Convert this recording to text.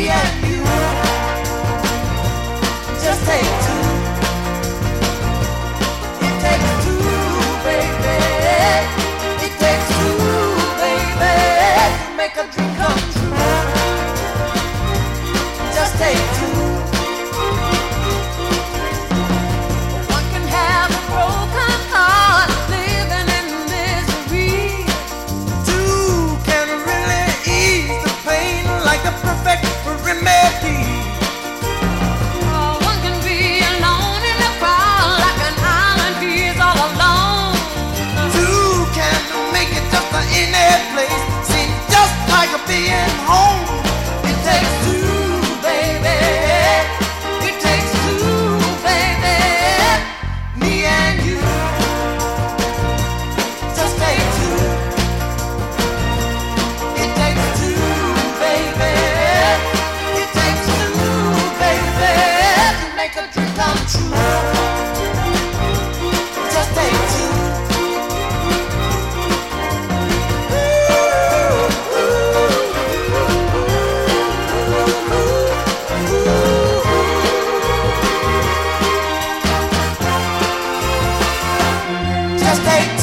and you. Just take two. It takes two, baby. It takes two, baby, to make a dream come true. Just take two. One can have a broken heart, living in misery. Two can really ease the pain like the perfect remedy. One can be alone in the crowd like an island is all alone. Two can make it just any place seem just like being home. It takes two, baby. It takes two, baby. Me and you. Just take two. It takes two, baby. It takes two, baby, to make a dream come true. Just take two. Just take